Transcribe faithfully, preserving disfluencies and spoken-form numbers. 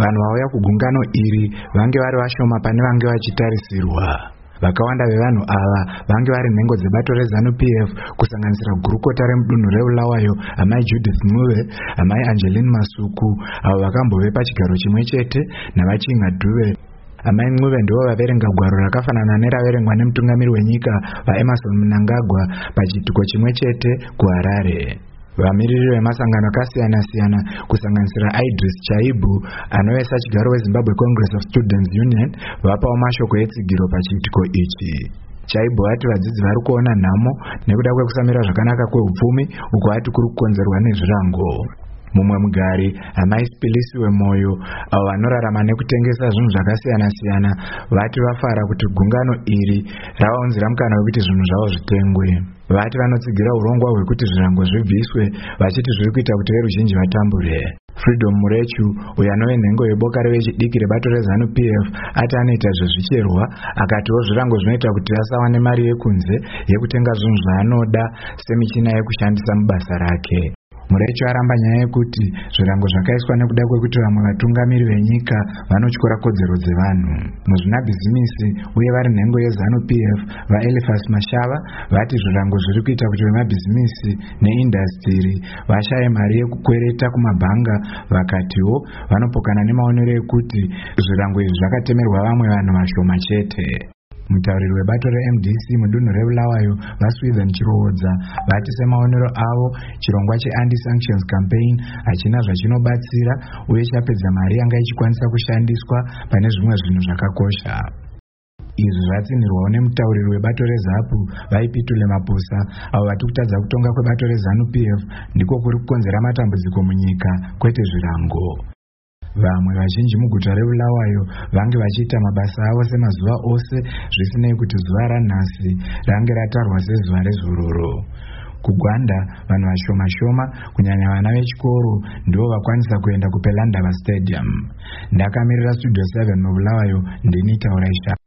vanhu vauya kugungano iri vange vari vashoma pane vange vachitarisirwa. Vakawanda vevanhu ava vange vari nhengo dzebato reZANU P F kusanganisira gurukota remudunhu reBulawayo amai Judith Ncube, amai Angeline Masuku avo vakambove pachigaro chimwe chete navaChinga Dube. Amai Ncube ndivo vaverenga gwaro rakafanana neraverengwa nemutungamiri wenyika vaEmmerson Mnangagwa pachiitiko chimwe chete kuHarare. Vamiriri vemasangano akasiyana-siyana kusanganisira Idris Chaibu anovesa chigaro weZimbabwe Congress of Students Union vapawo mashoko etsigiro pachiitiko ichi. Chaibu ati vadzidzi vari kuona nhamo nekuda kwekusamira zvakanaka kweupfumi uko ati kuri kukonzerwa nezvirango. Mumwe mugari amai Spilisi weMoyo avo vanorarama nekutengesa zvinhu zvakasiyana-siyana vati vafara kuti gungano iri ravaunzira mukana wekuti zvinhu zvavo zvitengwe. Vati vanotsigira urongwa hwekuti zvirango zvibviswe vachiti zviri kuita kuti veruzhinji vatambure. Freedom Murechu uyo anove nhengo yeboka revechidiki rebato reZANU P F ati anoita zvezvicherwa akatiwo zvirango zvinoita kuti asawane mari yekunze yekutenga zvinhu zvaanoda semichina yekushandisa mubasa rake. Murechu aramba nyaya yekuti zvirango zvakaiswa nekuda kwekuti vamwe vatungamiri venyika vanotyora kodzero dzevanhu. Muzvinabhizimisi uye vari nhengo yeZANU P F vaElifas Mashava vati zvirango zviri kuita kuti vemabhizimisi neindastiri vashaye mari yekukwereta kumabhanga, vakatiwo vanopokana nemaonero ekuti zvirango izvi zvakatemerwa vamwe vanhu vashoma chete. Mutauriri webato reM D C mudunhu reBulawayo vaSwithen Chiroodza vati semaonero avo chirongwa cheAnti-Sanctions Campaign hachina zvachinobatsira uye chapedza mari yanga ichikwanisa kushandiswa pane zvimwe zvinhu zvakakosha. Izvi zvatsinirwawo nemutauriri webato reZAPU vaipitule Maposa avo vati kutadza kutonga kwebato reZANU P F ndiko kuri kukonzera matambudziko munyika kwete zvirango. Vamwe vazhinji muguta reBulawayo vange vachiita mabasa avo semazuva ose zvisinei kuti zuva ranhasi range ratarwa sezuva rezororo. Kugwanda vanhu vashoma shoma kunyanya vana vechikoro ndivo vakwanisa kuenda kuPelandaba Stadium. Ndakamirira Studio seven muBulawayo ndini Tauraisha.